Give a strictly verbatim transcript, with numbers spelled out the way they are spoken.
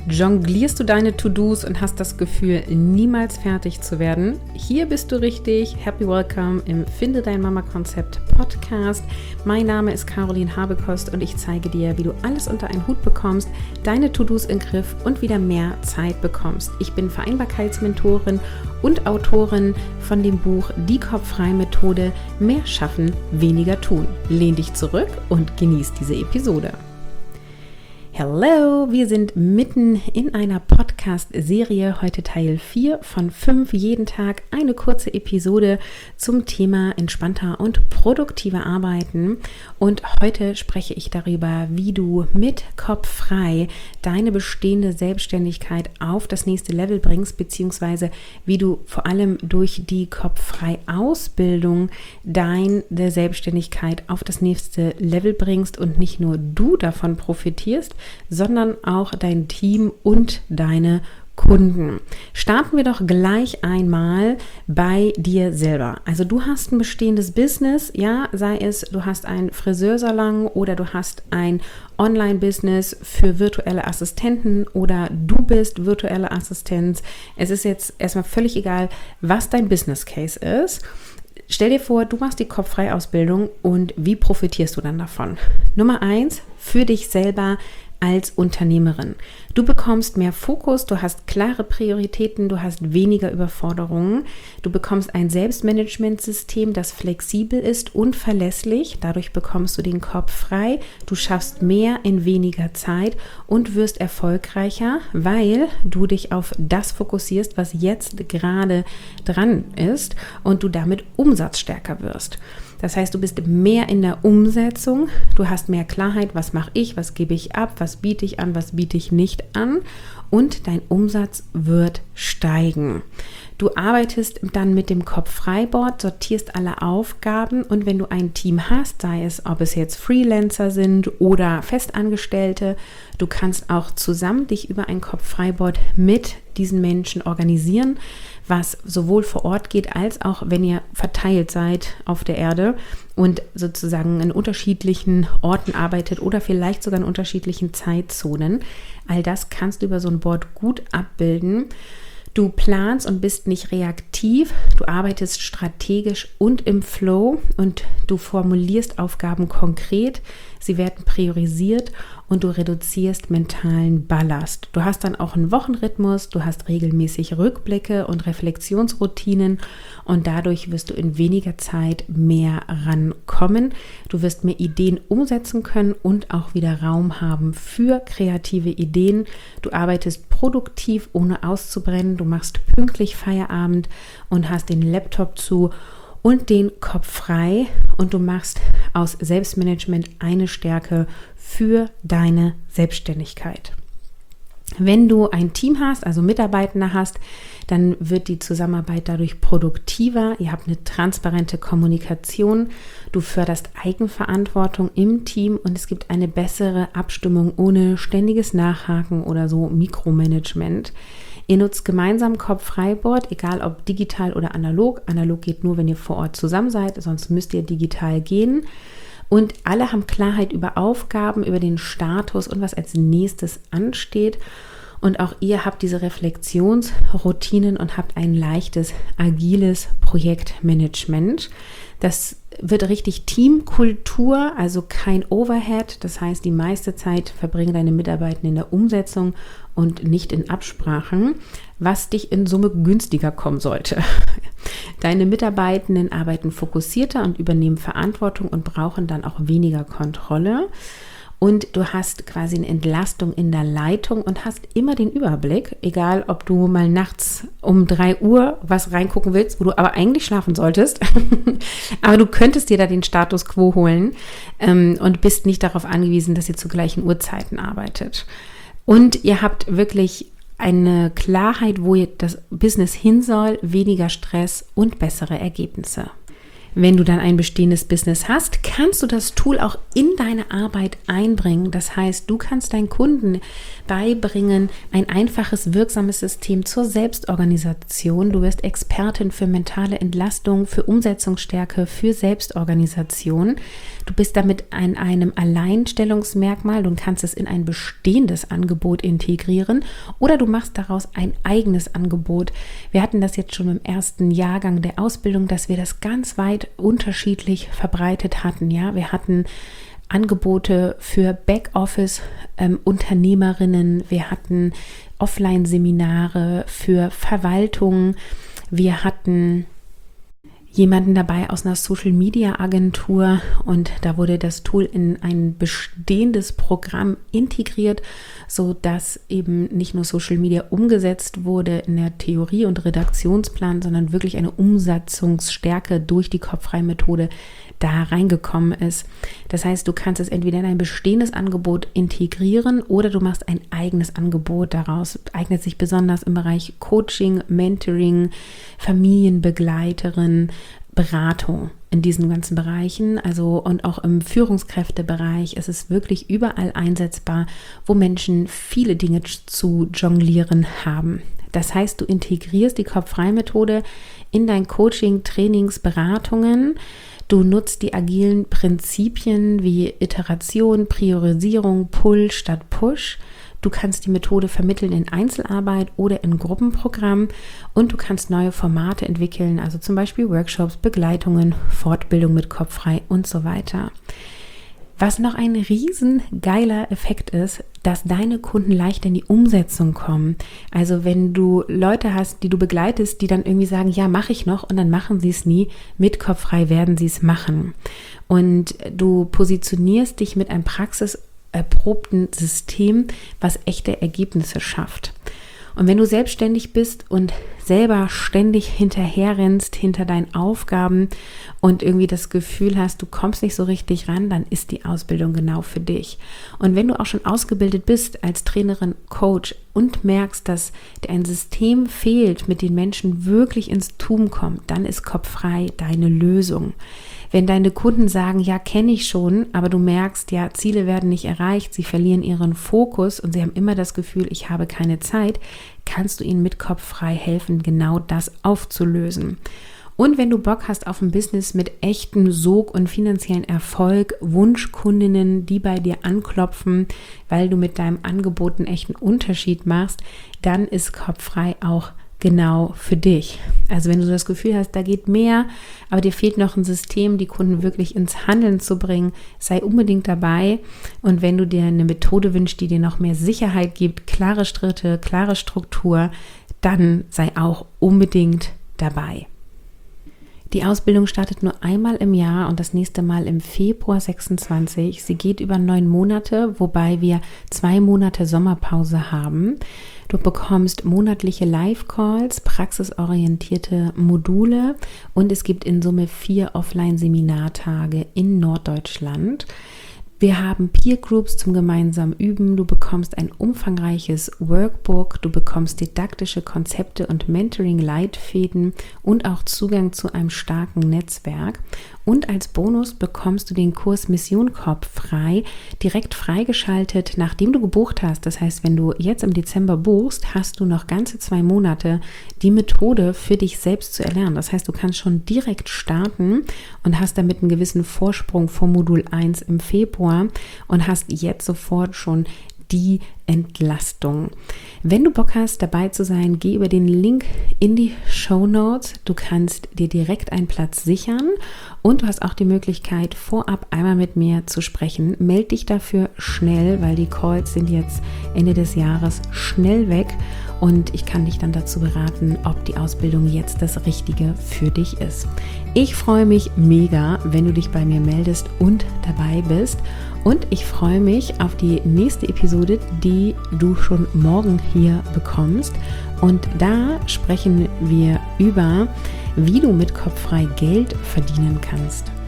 Jonglierst du deine To-Dos und hast das Gefühl, niemals fertig zu werden? Hier bist du richtig. Happy Welcome im Finde dein Mama-Konzept Podcast. Mein Name ist Caroline Habekost und ich zeige dir, wie du alles unter einen Hut bekommst, deine To-Dos in den Griff und wieder mehr Zeit bekommst. Ich bin Vereinbarkeitsmentorin und Autorin von dem Buch Die Kopffrei-Methode – Mehr schaffen, weniger tun. Lehn dich zurück und genieß diese Episode. Hallo, wir sind mitten in einer Podcast-Serie, heute Teil vier von fünf, jeden Tag eine kurze Episode zum Thema entspannter und produktiver Arbeiten. Und heute spreche ich darüber, wie du mit Kopf frei deine bestehende Selbstständigkeit auf das nächste Level bringst, beziehungsweise wie du vor allem durch die Kopffrei-Ausbildung deine Selbstständigkeit auf das nächste Level bringst und nicht nur du davon profitierst, sondern auch dein Team und deine Kunden. Starten wir doch gleich einmal bei dir selber. Also du hast ein bestehendes Business, ja, sei es, du hast einen Friseursalon oder du hast ein Online-Business für virtuelle Assistenten oder du bist virtuelle Assistenz. Es ist jetzt erstmal völlig egal, was dein Business Case ist. Stell dir vor, du machst die Kopffrei-Ausbildung und wie profitierst du dann davon? Nummer eins, für dich selber als Unternehmerin. Du bekommst mehr Fokus, du hast klare Prioritäten, du hast weniger Überforderungen, du bekommst ein Selbstmanagementsystem, das flexibel ist und verlässlich. Dadurch bekommst du den Kopf frei, du schaffst mehr in weniger Zeit und wirst erfolgreicher, weil du dich auf das fokussierst, was jetzt gerade dran ist und du damit umsatzstärker wirst. Das heißt, du bist mehr in der Umsetzung, du hast mehr Klarheit, was mache ich, was gebe ich ab, was biete ich an, was biete ich nicht an und dein Umsatz wird steigen. Du arbeitest dann mit dem Kopf-frei-Board, sortierst alle Aufgaben und wenn du ein Team hast, sei es, ob es jetzt Freelancer sind oder Festangestellte, du kannst auch zusammen dich über ein Kopf-frei-Board mit diesen Menschen organisieren, was sowohl vor Ort geht, als auch wenn ihr verteilt seid auf der Erde und sozusagen in unterschiedlichen Orten arbeitet oder vielleicht sogar in unterschiedlichen Zeitzonen. All das kannst du über so ein Board gut abbilden. Du planst und bist nicht reaktiv, du arbeitest strategisch und im Flow und du formulierst Aufgaben konkret, sie werden priorisiert und du reduzierst mentalen Ballast. Du hast dann auch einen Wochenrhythmus, du hast regelmäßig Rückblicke und Reflexionsroutinen und dadurch wirst du in weniger Zeit mehr rankommen. Du wirst mehr Ideen umsetzen können und auch wieder Raum haben für kreative Ideen. Du arbeitest produktiv, ohne auszubrennen. Du machst pünktlich Feierabend und hast den Laptop zu und den Kopf frei und du machst aus Selbstmanagement eine Stärke für deine Selbstständigkeit. Wenn du ein Team hast, also Mitarbeitende hast, dann wird die Zusammenarbeit dadurch produktiver. Ihr habt eine transparente Kommunikation. Du förderst Eigenverantwortung im Team und es gibt eine bessere Abstimmung ohne ständiges Nachhaken oder so Mikromanagement. Ihr nutzt gemeinsam Kopf-frei-Board, egal ob digital oder analog. Analog geht nur, wenn ihr vor Ort zusammen seid, sonst müsst ihr digital gehen. Und alle haben Klarheit über Aufgaben, über den Status und was als nächstes ansteht. Und auch ihr habt diese Reflexionsroutinen und habt ein leichtes, agiles Projektmanagement. Das wird richtig Teamkultur, also kein Overhead. Das heißt, die meiste Zeit verbringen deine Mitarbeiter in der Umsetzung und nicht in Absprachen, was dich in Summe günstiger kommen sollte. Deine Mitarbeitenden arbeiten fokussierter und übernehmen Verantwortung und brauchen dann auch weniger Kontrolle. Und du hast quasi eine Entlastung in der Leitung und hast immer den Überblick, egal ob du mal nachts um drei Uhr was reingucken willst, wo du aber eigentlich schlafen solltest. Aber du könntest dir da den Status quo holen ähm, und bist nicht darauf angewiesen, dass ihr zu gleichen Uhrzeiten arbeitet. Und ihr habt wirklich eine Klarheit, wo ihr das Business hin soll, weniger Stress und bessere Ergebnisse. Wenn du dann ein bestehendes Business hast, kannst du das Tool auch in deine Arbeit einbringen. Das heißt, du kannst deinen Kunden beibringen, ein einfaches, wirksames System zur Selbstorganisation. Du wirst Expertin für mentale Entlastung, für Umsetzungsstärke, für Selbstorganisation. Du bist damit an einem Alleinstellungsmerkmal und kannst es in ein bestehendes Angebot integrieren oder du machst daraus ein eigenes Angebot. Wir hatten das jetzt schon im ersten Jahrgang der Ausbildung, dass wir das ganz weit unterschiedlich verbreitet hatten. Ja, wir hatten Angebote für Backoffice-Unternehmerinnen, ähm, wir hatten Offline-Seminare für Verwaltung, wir hatten jemanden dabei aus einer Social-Media-Agentur und da wurde das Tool in ein bestehendes Programm integriert, sodass eben nicht nur Social Media umgesetzt wurde in der Theorie und Redaktionsplan, sondern wirklich eine Umsetzungsstärke durch die Kopffrei-Methode da reingekommen ist. Das heißt, du kannst es entweder in ein bestehendes Angebot integrieren oder du machst ein eigenes Angebot daraus. Eignet sich besonders im Bereich Coaching, Mentoring, Familienbegleiterin, Beratung in diesen ganzen Bereichen, also und auch im Führungskräftebereich ist es wirklich überall einsetzbar, wo Menschen viele Dinge zu jonglieren haben. Das heißt, du integrierst die Kopffrei-Methode in dein Coaching, Trainings, Beratungen. Du nutzt die agilen Prinzipien wie Iteration, Priorisierung, Pull statt Push. Du kannst die Methode vermitteln in Einzelarbeit oder in Gruppenprogramm und du kannst neue Formate entwickeln, also zum Beispiel Workshops, Begleitungen, Fortbildung mit Kopffrei und so weiter. Was noch ein riesen geiler Effekt ist, dass deine Kunden leicht in die Umsetzung kommen. Also wenn du Leute hast, die du begleitest, die dann irgendwie sagen, ja, mache ich noch und dann machen sie es nie, mit Kopffrei werden sie es machen. Und du positionierst dich mit einem praxiserprobten System, was echte Ergebnisse schafft. Und wenn du selbstständig bist und selber ständig hinterherrennst hinter deinen Aufgaben und irgendwie das Gefühl hast, du kommst nicht so richtig ran, dann ist die Ausbildung genau für dich. Und wenn du auch schon ausgebildet bist als Trainerin, Coach und merkst, dass dir ein System fehlt, mit dem Menschen wirklich ins Tun kommt, dann ist Kopffrei deine Lösung. Wenn deine Kunden sagen, ja, kenne ich schon, aber du merkst, ja, Ziele werden nicht erreicht, sie verlieren ihren Fokus und sie haben immer das Gefühl, ich habe keine Zeit, kannst du ihnen mit Kopffrei helfen, genau das aufzulösen. Und wenn du Bock hast auf ein Business mit echtem Sog und finanziellen Erfolg, Wunschkundinnen, die bei dir anklopfen, weil du mit deinem Angebot einen echten Unterschied machst, dann ist Kopffrei auch genau für dich. Also wenn du das Gefühl hast, da geht mehr, aber dir fehlt noch ein System, die Kunden wirklich ins Handeln zu bringen, sei unbedingt dabei. Und wenn du dir eine Methode wünschst, die dir noch mehr Sicherheit gibt, klare Schritte, klare Struktur, dann sei auch unbedingt dabei. Die Ausbildung startet nur einmal im Jahr und das nächste Mal im Februar sechsundzwanzig. Sie geht über neun Monate, wobei wir zwei Monate Sommerpause haben. Du bekommst monatliche Live-Calls, praxisorientierte Module und es gibt in Summe vier Offline-Seminartage in Norddeutschland. Wir haben Peer Groups zum gemeinsamen Üben, du bekommst ein umfangreiches Workbook, du bekommst didaktische Konzepte und Mentoring-Leitfäden und auch Zugang zu einem starken Netzwerk. Und als Bonus bekommst du den Kurs Mission Kopffrei direkt freigeschaltet, nachdem du gebucht hast. Das heißt, wenn du jetzt im Dezember buchst, hast du noch ganze zwei Monate die Methode für dich selbst zu erlernen. Das heißt, du kannst schon direkt starten und hast damit einen gewissen Vorsprung vor Modul eins im Februar und hast jetzt sofort schon die Entlastung. Wenn du Bock hast, dabei zu sein, geh über den Link in die Shownotes. Du kannst dir direkt einen Platz sichern und du hast auch die Möglichkeit, vorab einmal mit mir zu sprechen. Meld dich dafür schnell, weil die Calls sind jetzt Ende des Jahres schnell weg und ich kann dich dann dazu beraten, ob die Ausbildung jetzt das Richtige für dich ist. Ich freue mich mega, wenn du dich bei mir meldest und dabei bist. Und ich freue mich auf die nächste Episode, die du schon morgen hier bekommst. Und da sprechen wir über, wie du mit Kopffrei Geld verdienen kannst.